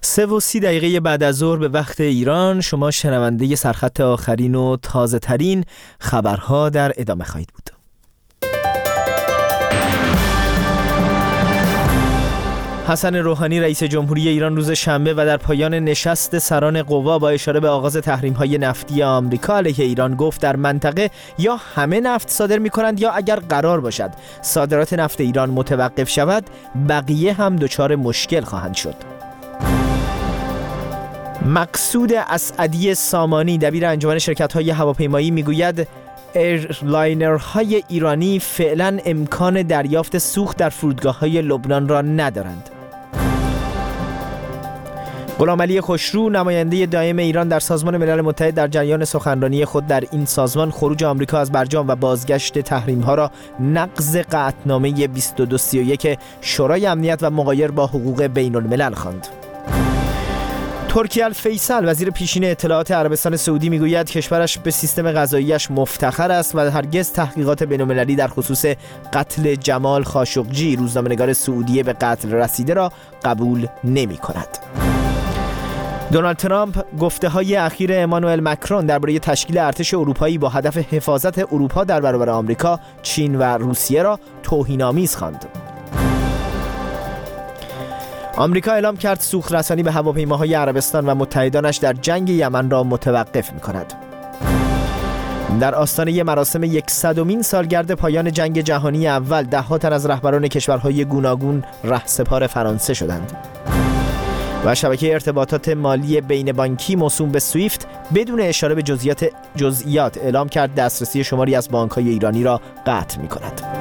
3:30 بعد از ظهر به وقت ایران. شما شنونده سرخط آخرین و تازه ترین خبرها در ادامه خواهید بود. حسن روحانی رئیس جمهوری ایران روز شنبه و در پایان نشست سران قوا با اشاره به آغاز تحریم‌های نفتی آمریکا علیه ایران گفت در منطقه یا همه نفت صادر می‌کنند یا اگر قرار باشد صادرات نفت ایران متوقف شود بقیه هم دچار مشکل خواهند شد. مقصود اسعدی سامانی دبیر انجمن شرکت‌های هواپیمایی میگوید ایرلاینرهای ایرانی فعلا امکان دریافت سوخت در فرودگاه‌های لبنان را ندارند. غلامعلی خوشرو نماینده دائم ایران در سازمان ملل متحد در جریان سخنرانی خود در این سازمان خروج آمریکا از برجام و بازگشت تحریم‌ها را نقض قطعنامه 2231 شورای امنیت و مغایر با حقوق بین الملل خواند. ترکی الفیصل وزیر پیشین اطلاعات عربستان سعودی میگوید کشورش به سیستم قضاییش مفتخر است و هرگز تحقیقات بین‌المللی در خصوص قتل جمال خاشقجی روزنامه‌نگار سعودی به قتل رسیده را قبول نمی‌کند. دونالد ترامپ گفته‌های اخیر امانوئل مکرون درباره تشکیل ارتش اروپایی با هدف حفاظت اروپا در برابر آمریکا، چین و روسیه را توهین‌آمیز خواند. آمریکا اعلام کرد سوخت رسانی به هواپیماهای عربستان و متحدانش در جنگ یمن را متوقف می‌کند. در آستانه مراسم 100مین سالگرد پایان جنگ جهانی اول، ده‌ها تن از رهبران کشورهای گوناگون رهسپار فرانسه شدند. و شبکه ارتباطات مالی بین بانکی موسوم به سویفت بدون اشاره به جزئیات اعلام کرد دسترسی شماری از بانک‌های ایرانی را قطع می‌کند.